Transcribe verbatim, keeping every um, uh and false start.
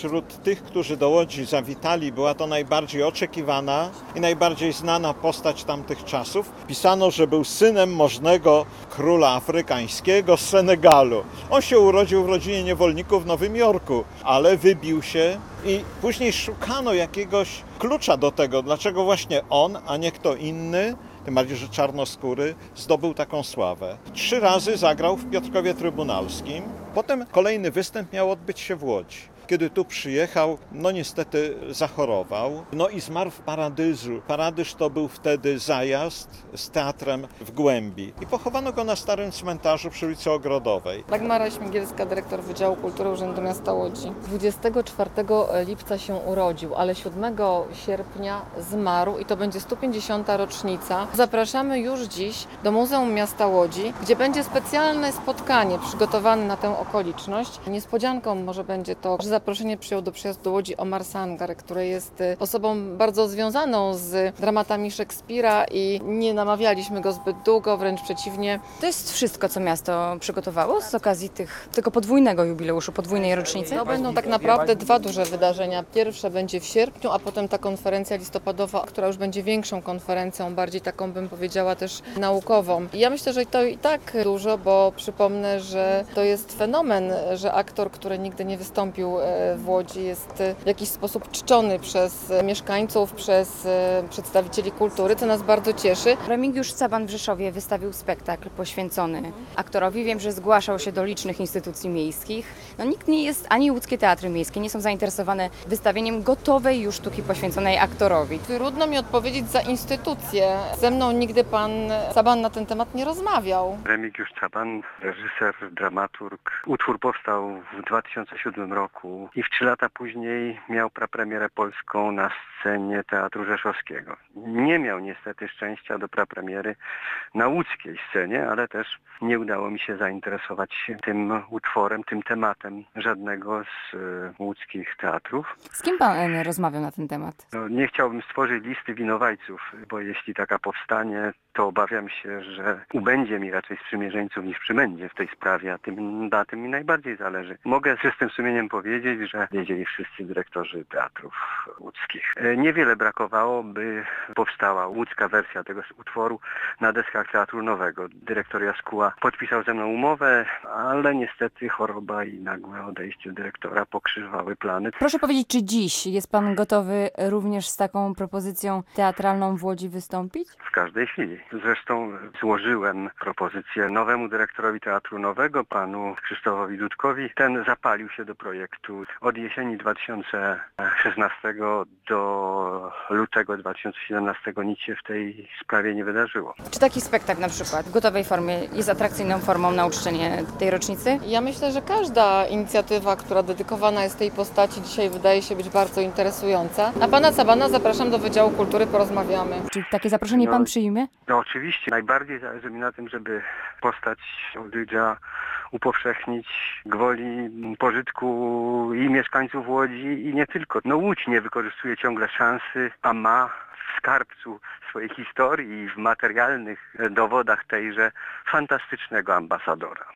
wśród tych, którzy do Łodzi zawitali, była to najbardziej oczekiwana i najbardziej znana postać tamtych czasów. Pisano, że był synem możnego króla afrykańskiego z Senegalu. On się urodził w rodzinie niewolników w Nowym Jorku, ale wybił się i później szukano jakiegoś klucza do tego, dlaczego właśnie on, a nie kto inny, tym bardziej, że czarnoskóry, zdobył taką sławę. Trzy razy zagrał w Piotrkowie Trybunalskim, potem kolejny występ miał odbyć się w Łodzi. Kiedy tu przyjechał, no niestety zachorował, no i zmarł w Paradyżu. Paradyż to był wtedy zajazd z teatrem w Głębi. I pochowano go na starym cmentarzu przy ulicy Ogrodowej. Dagmara Śmigielska, dyrektor Wydziału Kultury Urzędu Miasta Łodzi. dwudziestego czwartego lipca się urodził, ale siódmego sierpnia zmarł i to będzie sto pięćdziesiąta rocznica. Zapraszamy już dziś do Muzeum Miasta Łodzi, gdzie będzie specjalne spotkanie przygotowane na tę okoliczność. Niespodzianką może będzie to, że zaproszenie przyjął do przyjazdu do Łodzi Omar Sangar, który jest osobą bardzo związaną z dramatami Szekspira i nie namawialiśmy go zbyt długo, wręcz przeciwnie. To jest wszystko, co miasto przygotowało z okazji tych, tego podwójnego jubileuszu, podwójnej rocznicy? To będą tak naprawdę dwa duże wydarzenia. Pierwsze będzie w sierpniu, a potem ta konferencja listopadowa, która już będzie większą konferencją, bardziej taką, bym powiedziała, też naukową. I ja myślę, że to i tak dużo, bo przypomnę, że to jest fenomen, że aktor, który nigdy nie wystąpił w Łodzi, jest w jakiś sposób czczony przez mieszkańców, przez przedstawicieli kultury, co nas bardzo cieszy. Remigiusz Caban w Rzeszowie wystawił spektakl poświęcony aktorowi. Wiem, że zgłaszał się do licznych instytucji miejskich. No, nikt nie jest, ani łódzkie teatry miejskie nie są zainteresowane wystawieniem gotowej już sztuki poświęconej aktorowi. Trudno mi odpowiedzieć za instytucje. Ze mną nigdy pan Caban na ten temat nie rozmawiał. Remigiusz Caban, reżyser, dramaturg. Utwór powstał w dwa tysiące siódmym roku i w trzy lata później miał prapremierę polską na scenie Teatru Rzeszowskiego. Nie miał niestety szczęścia do prapremiery na łódzkiej scenie, ale też nie udało mi się zainteresować tym utworem, tym tematem żadnego z y, łódzkich teatrów. Z kim pan rozmawiał na ten temat? No, nie chciałbym stworzyć listy winowajców, bo jeśli taka powstanie, to obawiam się, że ubędzie mi raczej sprzymierzeńców niż przybędzie w tej sprawie, a tym, na tym mi najbardziej zależy. Mogę z czystym sumieniem powiedzieć, że wiedzieli wszyscy dyrektorzy teatrów łódzkich. Niewiele brakowało, by powstała łódzka wersja tego utworu na deskach Teatru Nowego. Dyrektor Jaskuła podpisał ze mną umowę, ale niestety choroba i nagłe odejście dyrektora pokrzyżowały plany. Proszę powiedzieć, czy dziś jest pan gotowy również z taką propozycją teatralną w Łodzi wystąpić? W każdej chwili. Zresztą złożyłem propozycję nowemu dyrektorowi Teatru Nowego, panu Krzysztofowi Dudkowi. Ten zapalił się do projektu. Od jesieni dwa tysiące szesnastego do lutego dwa tysiące siedemnastego nic się w tej sprawie nie wydarzyło. Czy taki spektakl na przykład w gotowej formie jest atrakcyjną formą na uczczenie tej rocznicy? Ja myślę, że każda inicjatywa, która dedykowana jest tej postaci, dzisiaj wydaje się być bardzo interesująca. A pana Cabana zapraszam do Wydziału Kultury, porozmawiamy. Czy takie zaproszenie pan No, przyjmie? No oczywiście. Najbardziej zależy mi na tym, żeby postać Oldridge'a upowszechnić gwoli pożytku i mieszkańców Łodzi i nie tylko. No Łódź nie wykorzystuje ciągle szansy, a ma w skarbcu swojej historii i w materialnych dowodach tejże fantastycznego ambasadora.